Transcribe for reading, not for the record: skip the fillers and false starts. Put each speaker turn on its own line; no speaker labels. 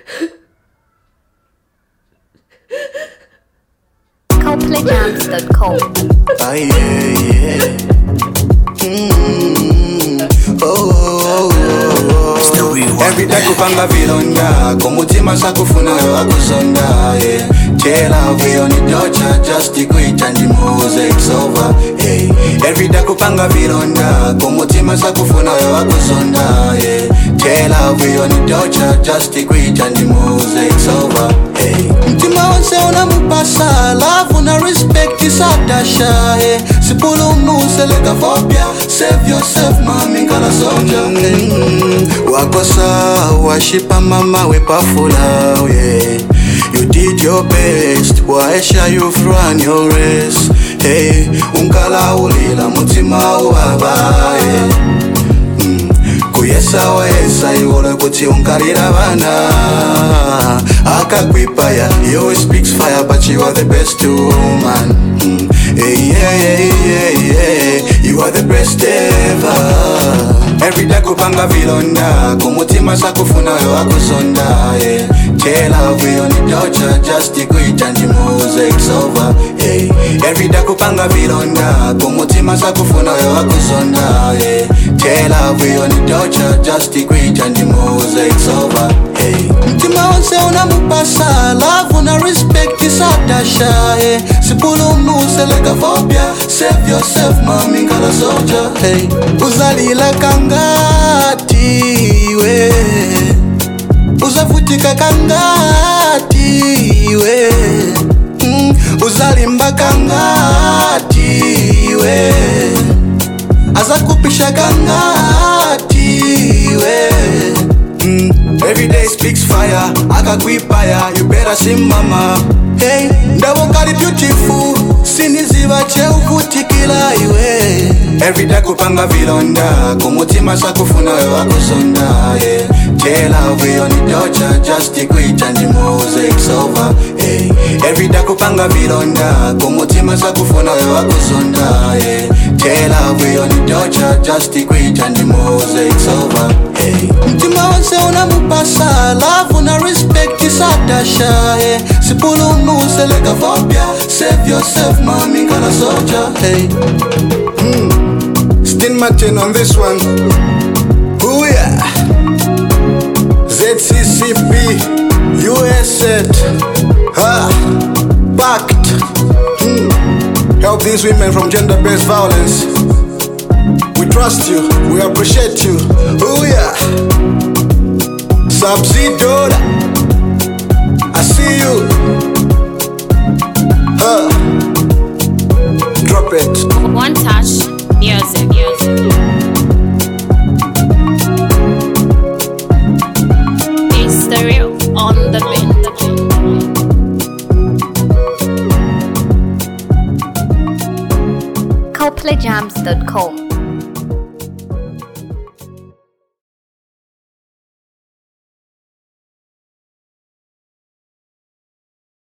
ColdplayJams.com.
Ah, yeah. Every day kupanga vilonda kumutima sakufuna yo akuzonda yeah. Tell we on the Dutch just to quit and the music's over hey. Every day kupanga vilonda kumutima sakufuna yo akuzonda yeah. Tell we on the Dutch just to quit and the music's over hey. Mtima wanse unamupasa love una respect isatasha hey. Sipulu museleka phobia save yourself mami ngala soldier hey. Wakosa washipa mama wepafula yeah. You did your best waesha you've run your race hey. Unkala ulila mutima uwaba yeah. Kuyesa waesa iwole kuti unkalira bana akakwipaya he always speaks fire but you are the best woman hey, yeah. You are the best ever. Every day kupanga vilonda kumutima sakufuna yo akuzonda yeah. Tell we on the Dutch just to quit and the music's over hey. Every day kupanga vilonda kumutima sakufuna yo akuzonda yeah. Tell we on the Dutch just to quit and the music's over hey. Mtima wanse unamupasa love una respect isatasha yeah. Sipulu museleka phobia save yourself mami ngala soldier hey. Uzalila kangati we uzavutika kangati we uzalimba kangati we azakupisha kangati we Every day speaks fire akakwipaya you better sing mama hey. Ndabokali beautiful siniziva cheuvutikila iwe Every day kupanga vilonda kumutima sakufuna yo akuzonda yeah. Tell we on the Dutch just to quit and the music's over hey. Every day kupanga vilonda kumutima sakufuna yo akuzonda yeah. Tell we on the Dutch just to quit and the music's over hey. Mtima wanse unamupasa love una respect isatasha yeah. Sipulu museleka phobia save yourself mami ngala soldier hey. Stin Martin on this one. Ooh yeah. ZCCP US set packed Help these women from gender-based violence. We trust you, we appreciate you. Ooh yeah. Subsidora, I see you. Drop it.
One touch music. It's the real on the beat. ColdplayJams.com.